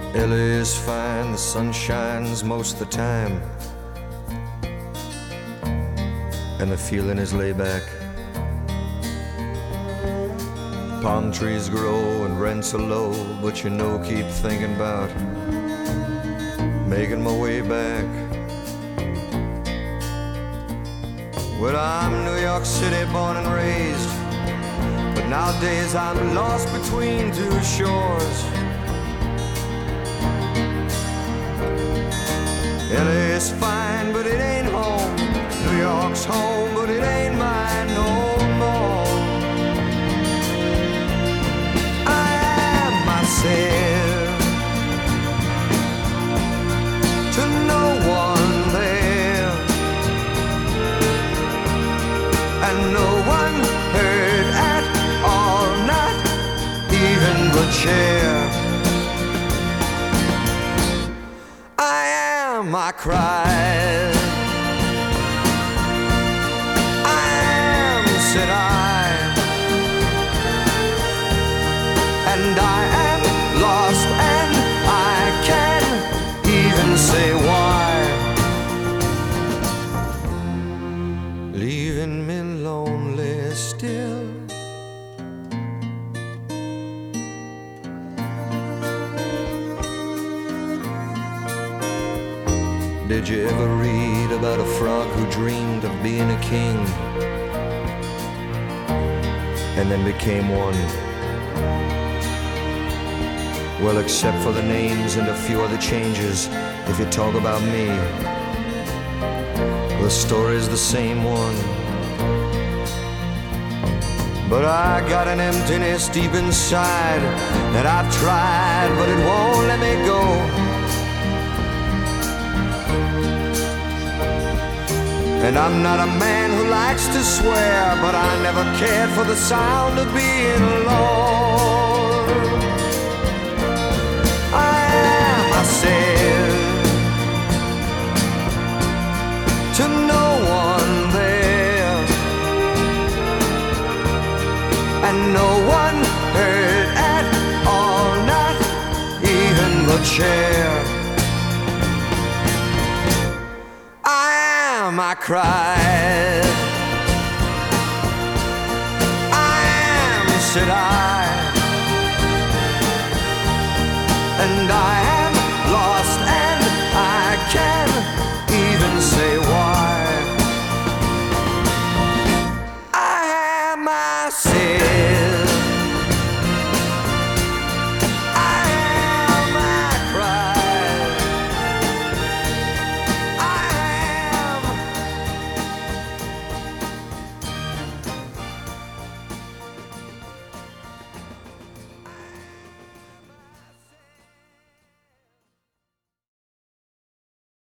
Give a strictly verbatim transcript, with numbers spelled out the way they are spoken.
L A is fine, the sun shines most of the time, and the feeling is laid back. Palm trees grow and rents are low, but you know, keep thinking about making my way back. Well, I'm New York City born and raised, but nowadays I'm lost between two shores. L A is fine, but it ain't home. New York's home, but it ain't mine no more. I am myself to no one there, and no one heard at all, not even the chair. I cried, I am, said I, and I am lost, and I can't even say why. Leaving me lonely still. Did you ever read about a frog who dreamed of being a king and then became one? Well, except for the names and a few other changes, if you talk about me, the story's the same one. But I got an emptiness deep inside that I've tried, but it won't let me go. And I'm not a man who likes to swear, but I never cared for the sound of being alone. I am myself to no one there, and no one heard at all, not even the chair. I cried, I am, said I,